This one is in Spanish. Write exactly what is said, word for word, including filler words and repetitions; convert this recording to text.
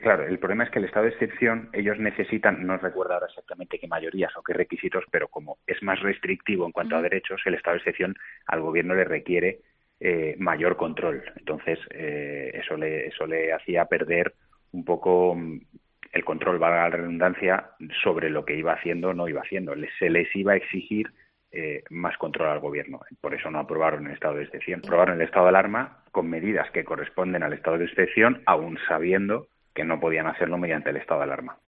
Claro, el problema es que el estado de excepción, ellos necesitan, no recuerdo ahora exactamente qué mayorías o qué requisitos, pero como es más restrictivo en cuanto a Ujú. derechos, el estado de excepción al gobierno le requiere eh, mayor control. Entonces, eh, eso le eso le hacía perder un poco mm, el control, valga la redundancia, sobre lo que iba haciendo o no iba haciendo. Les- Se les iba a exigir eh, más control al gobierno. Por eso no aprobaron el estado de excepción. Aprobaron el estado de alarma con medidas que corresponden al estado de excepción, aún sabiendo que no podían hacerlo mediante el estado de alarma.